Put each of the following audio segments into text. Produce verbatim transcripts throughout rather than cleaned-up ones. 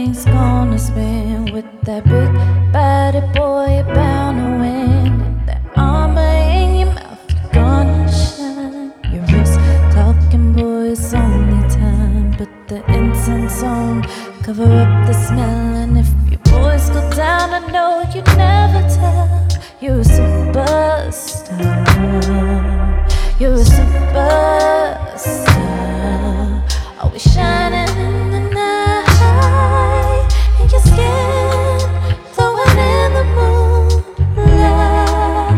things gonna spin with that big body boy, you're bound to win. That armor in your mouth, you're gonna shine. Your wrist talking, boy, it's only time. Put the incense on, cover up the smell. And if your boys go down, I know you never tell. You're a superstar. You're a superstar. Always shining in the night, and your skin glowing in the moonlight.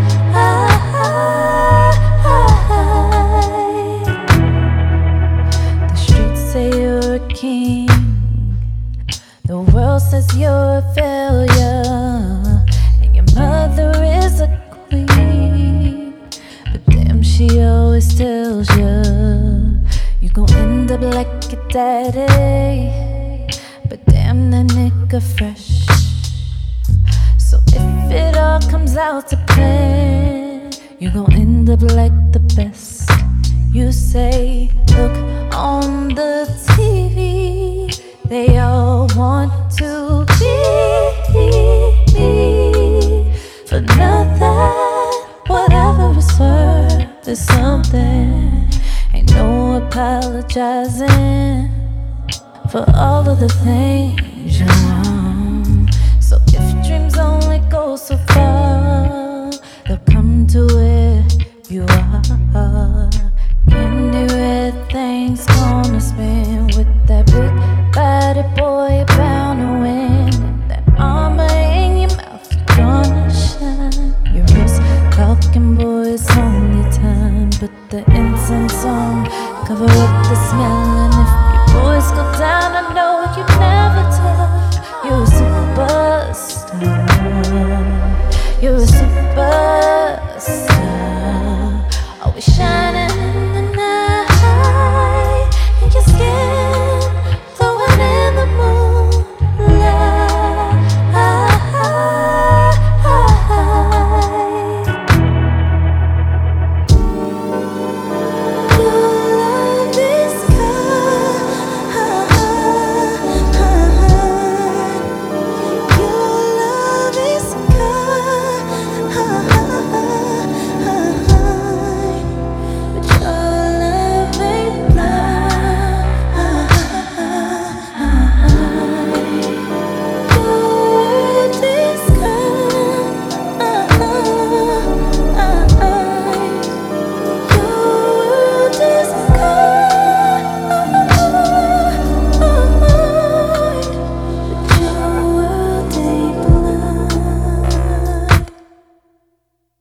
The streets say you're a king, the world says you're a failure, and your mother is a queen. But damn, she always tells you you gon' end up like your daddy. But damn, that nigga fresh. So if it all comes out to plan, you gon' end up like the best. You say, look on the T V, they all want to be me. For nothing, whatever it's worth is something. Ain't no apologizing for all of the things you want. So if dreams only go so far, they'll come to where you are. Candy red things gonna spin with that big body boy, you're bound to win. That armor in your mouth, you're gonna shine. Your wrist talking, boy, it's only time. Put the incense on, cover up the smell. And if your boys go down, I know you never tell. You're a superstar. You're a superstar. Always shine.